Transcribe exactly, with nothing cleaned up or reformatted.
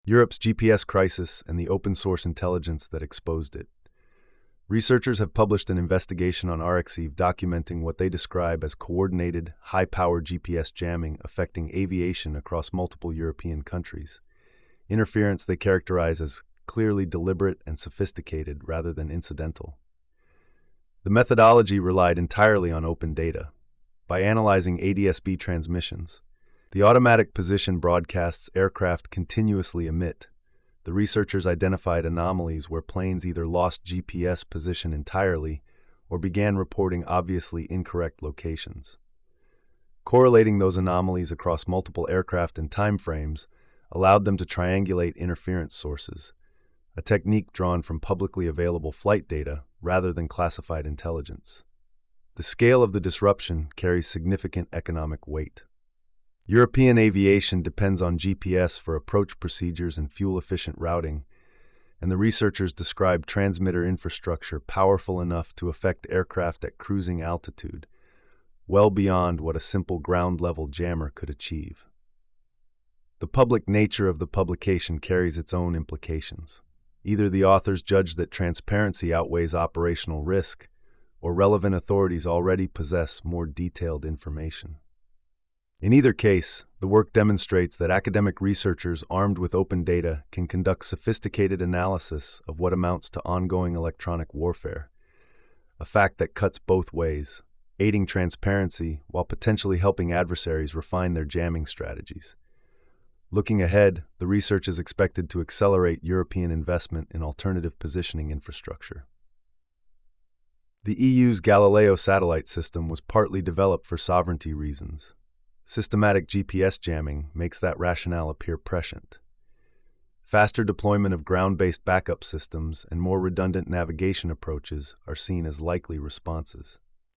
Europe's G P S crisis and the open-source intelligence that exposed it. Researchers have published an investigation on Arxiv documenting what they describe as coordinated, high-powered G P S jamming affecting aviation across multiple European countries. Interference they characterize as clearly deliberate and sophisticated rather than incidental. The methodology relied entirely on open data. By analyzing A D S B transmissions, the automatic position broadcasts aircraft continuously emit. The researchers identified anomalies where planes either lost G P S position entirely or began reporting obviously incorrect locations. Correlating those anomalies across multiple aircraft and time frames allowed them to triangulate interference sources, a technique drawn from publicly available flight data rather than classified intelligence. The scale of the disruption carries significant economic weight. European aviation depends on G P S for approach procedures and fuel-efficient routing, and the researchers described transmitter infrastructure powerful enough to affect aircraft at cruising altitude, well beyond what a simple ground-level jammer could achieve. The public nature of the publication carries its own implications. Either the authors judge that transparency outweighs operational risk, or relevant authorities already possess more detailed information. In either case, the work demonstrates that academic researchers armed with open data can conduct sophisticated analysis of what amounts to ongoing electronic warfare, a fact that cuts both ways, aiding transparency while potentially helping adversaries refine their jamming strategies. Looking ahead, the research is expected to accelerate European investment in alternative positioning infrastructure. The E U's Galileo satellite system was partly developed for sovereignty reasons. Systematic G P S jamming makes that rationale appear prescient. Faster deployment of ground-based backup systems and more redundant navigation approaches are seen as likely responses.